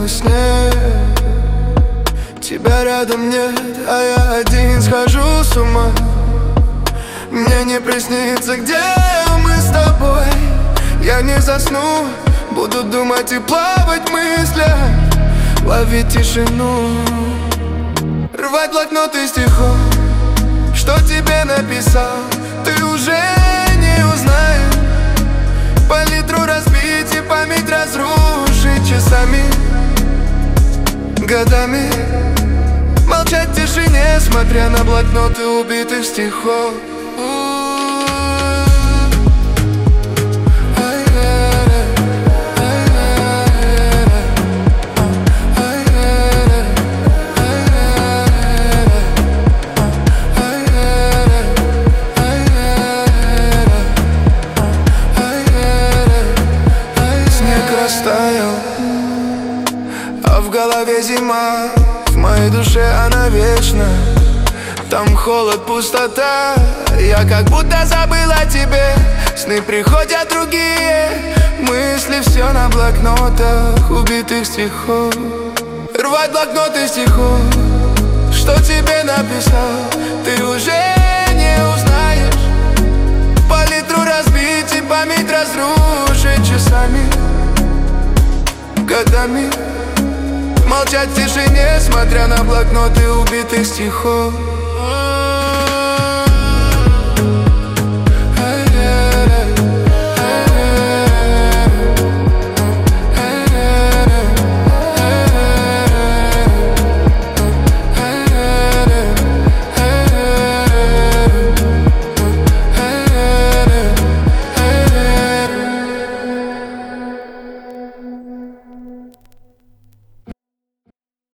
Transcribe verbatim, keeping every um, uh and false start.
снилось сне. Тебя рядом нет, а я один схожу с ума. Мне не приснится, где мы с тобой. Я не засну, буду думать и плавать в мыслях, ловить тишину, рвать блокноты стихов. Что тебе написал, ты уже не узнаешь. Палитру разбить и память разрушить часами, годами. Молчать в тишине, смотря на блокноты убитых стихов. Растаял, а в голове зима, в моей душе она вечна. Там холод, пустота, я как будто забыл о тебе. Сны приходят другие, мысли все на блокнотах убитых стихов. Рвать блокноты стихов, что тебе написал, ты уже не узнаешь. Палитру разбить и память разрушить часами, годами. Молчать в тишине, смотря на блокноты убитых стихов.